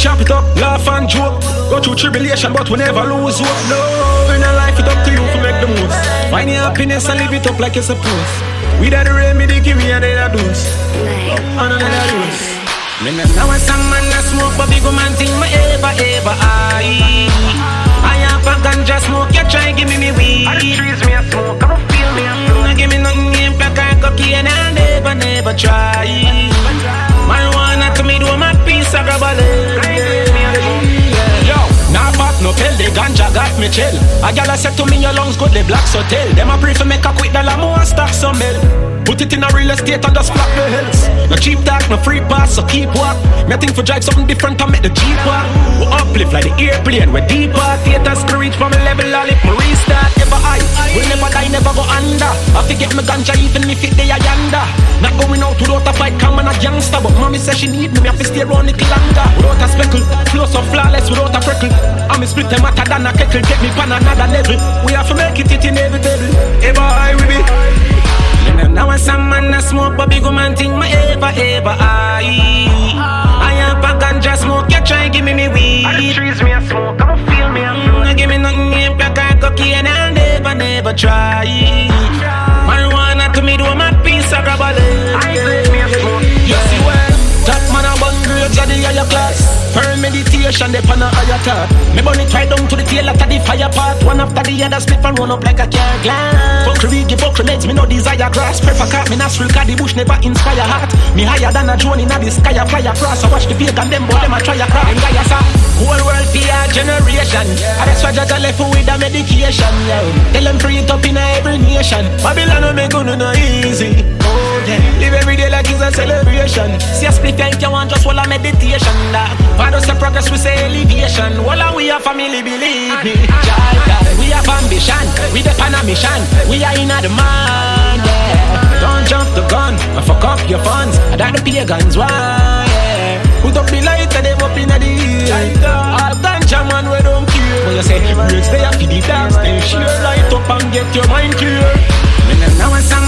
chop it up, laugh and joke. Go through tribulation, but we never lose hope. No, in a life it up to you to make the most. Find your happiness and live it up like you're supposed. We that the remedy, give me a day that dose. And another dose. Me now a some man that smoke, but big man think me ever I have a ganja smoke, you try give me weed. I trees me a smoke, come feel me a smoke. Give me nothing in black and cocaine, I never try. Marijuana to me do my piece of grabber. Yo, nah pop no pill, the ganja got me chill. A gal a said to me your lungs good, the black so tell. Them a pray for make a quick dollar, more stack some milk. Put it in a real estate and just flap the hills. No cheap talk, no free pass, so keep walk. Me think for drive something different and make the Jeep walk. We uplift like the airplane, we deeper. Theaters to reach from a level, all if me restart. Ever high, we never die, never go under. I forget me ganja even if it they a yonder. Not going out without a fight, come on a youngster. But mommy says she need me have to stay around it longer. Without a speckle, flow so flawless without a freckle. I'm a split them hotter than a kettle, get me pan another level. We have to make it inevitable. Ever high we be. Now when some man a smoke, but big man think me ever I have a ganja smoke, you try give me weed. I trees me a smoke, come feel me a smoke. Give me nothing in black and cocaine, I never try. Marijuana to me do my piece of grabber. I trees me a smoke. You see well, top man a bun grades of the higher class. Firm meditation, they pan a higher top. Me burn it right down to the tail after the fire part. One after the other split and run up like a car glass. Fuckery give up meds, me no desire grass. Prefer cat, me nostril cause the bush never inspire heart. Me higher than a drone in the sky, a fly across. I watch the pagan them, but them a try a crack. Them guys are whole world fear generation. And that's why Jaja left with the medication. Tell them free it up in every nation. Babylon no make no easy. Oh yeah, live every day like it's a celebration. See a split tank, you want just all a meditation. Father say progress, we say elevation. All we are family, believe me. We have ambition, we depend on mission. We are in the man, yeah. Don't jump the gun, and fuck up your funds. I that the pagans, why, yeah. Put up the light and them up in the air. All ganja man, we don't care. When you say, breaks, they have to the dark, stay sheer. Light up and get your mind clear. Now when some